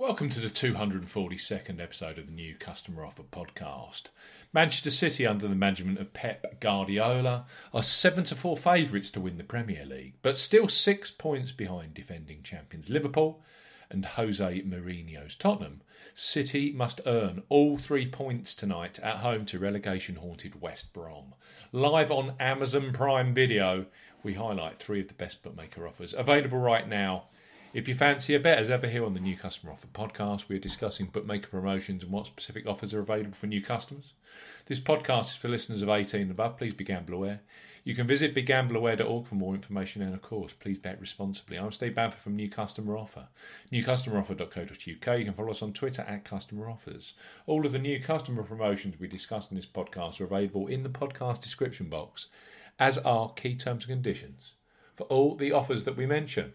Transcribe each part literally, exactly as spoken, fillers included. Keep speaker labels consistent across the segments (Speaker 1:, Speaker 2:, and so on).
Speaker 1: Welcome to the two hundred forty-second episode of the New Customer Offer podcast. Manchester City, under the management of Pep Guardiola, are seven to four favourites to win the Premier League, but still six points behind defending champions Liverpool and Jose Mourinho's Tottenham. City must earn all three points tonight at home to relegation-haunted West Brom. Live on Amazon Prime Video, we highlight three of the best bookmaker offers available right now. If you fancy a bet, as ever here on the New Customer Offer podcast, we are discussing bookmaker promotions and what specific offers are available for new customers. This podcast is for listeners of eighteen and above. Please be gamble aware. You can visit be gamble aware dot org for more information, and of course, please bet responsibly. I'm Steve Bamford from New Customer Offer, new customer offer dot co dot uk. You can follow us on Twitter at Customer Offers. All of the new customer promotions we discuss in this podcast are available in the podcast description box, as are key terms and conditions for all the offers that we mention.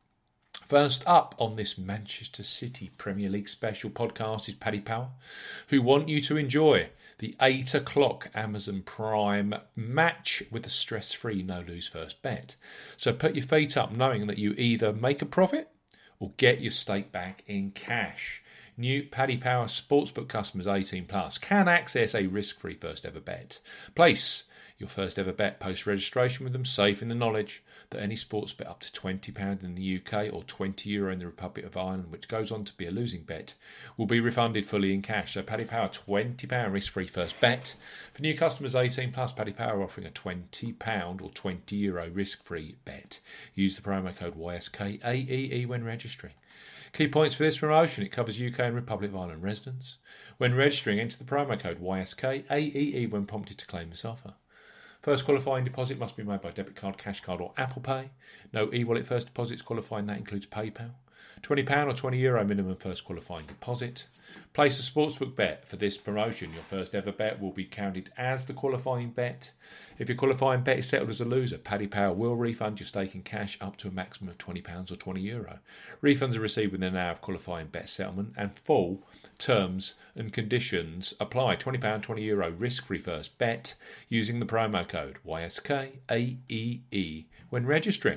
Speaker 1: First up on this Manchester City Premier League special podcast is Paddy Power, who want you to enjoy the eight o'clock Amazon Prime match with a stress-free no-lose first bet. So put your feet up knowing that you either make a profit or get your stake back in cash. New Paddy Power Sportsbook customers eighteen plus can access a risk-free first ever bet. Place your first ever bet post-registration with them, safe in the knowledge that any sports bet up to twenty pounds in the U K or twenty euro in the Republic of Ireland, which goes on to be a losing bet, will be refunded fully in cash. So Paddy Power, twenty pounds risk-free first bet. For new customers eighteen plus, Paddy Power offering a twenty pounds or twenty euro risk-free bet. Use the promo code Y S K A E E when registering. Key points for this promotion: it covers U K and Republic of Ireland residents. When registering, enter the promo code Y S K A E E when prompted to claim this offer. First qualifying deposit must be made by debit card, cash card or Apple Pay. No e-wallet first deposits qualifying, that includes PayPal. twenty pounds or twenty euro minimum first qualifying deposit. Place a sportsbook bet for this promotion. Your first ever bet will be counted as the qualifying bet. If your qualifying bet is settled as a loser, Paddy Power will refund your stake in cash up to a maximum of twenty pounds or twenty euro. Refunds are received within an hour of qualifying bet settlement, and full terms and conditions apply. twenty pounds, twenty euro risk-free first bet using the promo code Y S K A E E when registering.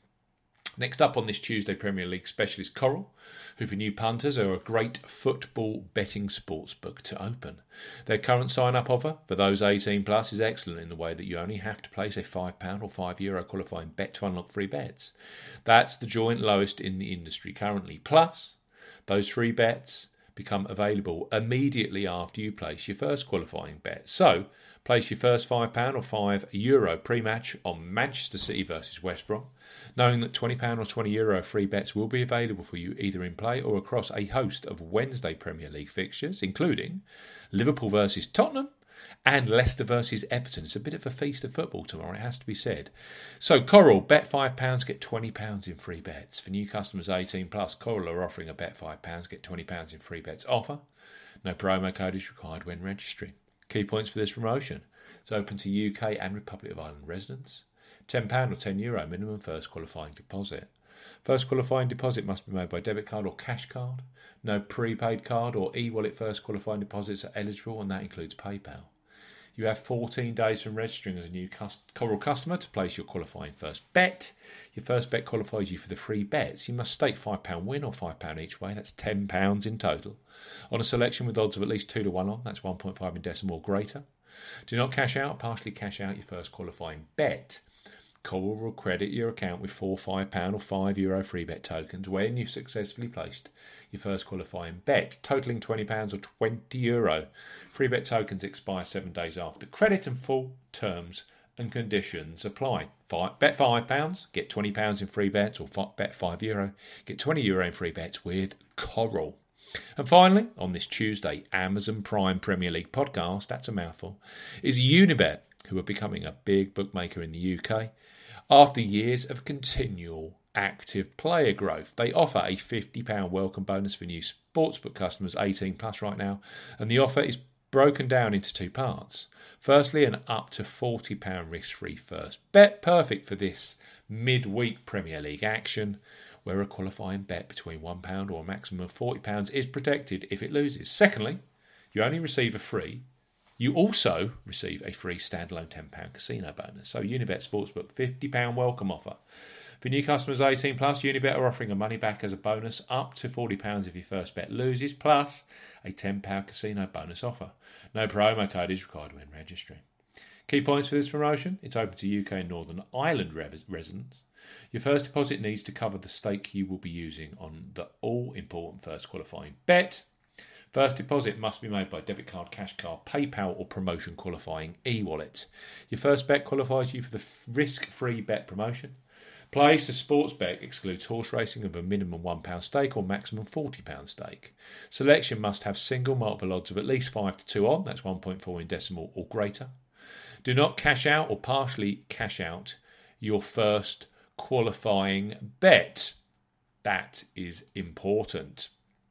Speaker 1: Next up on this Tuesday Premier League special is Coral, who for new punters are a great football betting sportsbook to open. Their current sign-up offer for those eighteen plus is excellent in the way that you only have to place a five pounds or five euro qualifying bet to unlock free bets. That's the joint lowest in the industry currently. Plus, those free bets become available immediately after you place your first qualifying bet. So, place your first five pounds or five euro pre-match on Manchester City versus West Brom, knowing that twenty pounds or twenty euro free bets will be available for you either in play or across a host of Wednesday Premier League fixtures, including Liverpool versus Tottenham and Leicester versus Everton. It's a bit of a feast of football tomorrow, it has to be said. So Coral, bet five pounds, get twenty pounds in free bets. For new customers eighteen plus, Coral are offering a bet five pounds, get twenty pounds in free bets offer. No promo code is required when registering. Key points for this promotion: it's open to U K and Republic of Ireland residents. ten pounds or ten euro minimum first qualifying deposit. First qualifying deposit must be made by debit card or cash card. No prepaid card or e-wallet first qualifying deposits are eligible, and that includes PayPal. You have fourteen days from registering as a new Coral customer to place your qualifying first bet. Your first bet qualifies you for the free bets. You must stake five pounds win or five pounds each way. That's ten pounds in total. On a selection with odds of at least two to one on, that's one point five in decimal or greater. Do not cash out, partially cash out your first qualifying bet. Coral will credit your account with four five pounds or five euro free bet tokens when you've successfully placed your first qualifying bet, totaling twenty pounds or twenty euro. Free bet tokens expire seven days after credit, and full terms and conditions apply. Five, bet five pounds, get twenty pounds in free bets, or f- bet five euro, get twenty euro in free bets with Coral. And finally, on this Tuesday Amazon Prime Premier League podcast, that's a mouthful, is Unibet, who are becoming a big bookmaker in the U K. After years of continual active player growth, they offer a fifty pounds welcome bonus for new sportsbook customers eighteen plus right now, and the offer is broken down into two parts. Firstly, an up to forty pounds risk-free first bet, perfect for this midweek Premier League action, where a qualifying bet between one pound or a maximum of forty pounds is protected if it loses. Secondly, you only receive a free You also receive a free standalone ten pounds casino bonus. So Unibet Sportsbook fifty pounds welcome offer For new customers eighteen plus, Unibet are offering a money back as a bonus up to forty pounds if your first bet loses, plus a ten pounds casino bonus offer. No promo code is required when registering. Key points for this promotion: it's open to U K and Northern Ireland res- residents. Your first deposit needs to cover the stake you will be using on the all-important first qualifying bet. First deposit must be made by debit card, cash card, PayPal or promotion qualifying e-wallet. Your first bet qualifies you for the risk-free bet promotion. Place a sports bet excludes horse racing of a minimum one pound stake or maximum forty pound stake. Selection must have single multiple odds of at least five to two on, that's one point four in decimal or greater. Do not cash out or partially cash out your first qualifying bet. That is important.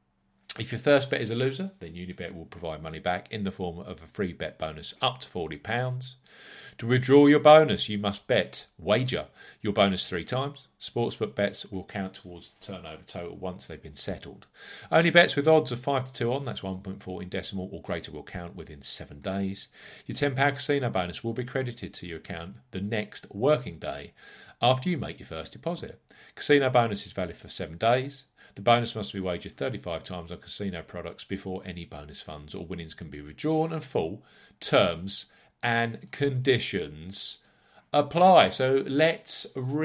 Speaker 1: If your first bet is a loser, then Unibet will provide money back in the form of a free bet bonus up to forty pounds. To withdraw your bonus, you must bet, wager, your bonus three times. Sportsbook bets will count towards the turnover total once they've been settled. Only bets with odds of five to two on, that's one point four in decimal or greater, will count within seven days. Your ten pounds casino bonus will be credited to your account the next working day after you make your first deposit. Casino bonus is valid for seven days. The bonus must be wagered thirty-five times on casino products before any bonus funds or winnings can be withdrawn, and full terms and conditions apply. So let's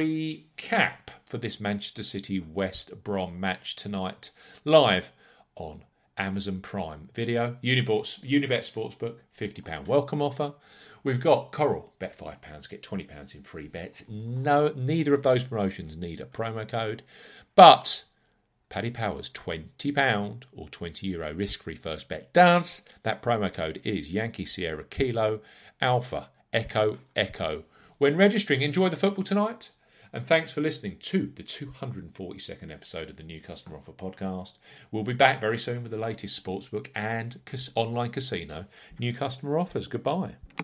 Speaker 1: recap for this Manchester City West Brom match tonight, live on Amazon Prime Video. Unibet, Unibet Sportsbook, fifty pounds welcome offer. We've got Coral, bet five pounds, get twenty pounds in free bets. No, neither of those promotions need a promo code, but Paddy Power's twenty pounds or twenty euro risk-free first bet does. That promo code is Yankee Sierra Kilo Alpha Echo Echo. When registering, enjoy the football tonight. And thanks for listening to the two hundred forty-second episode of the New Customer Offer podcast. We'll be back very soon with the latest sportsbook and online casino new customer offers. Goodbye.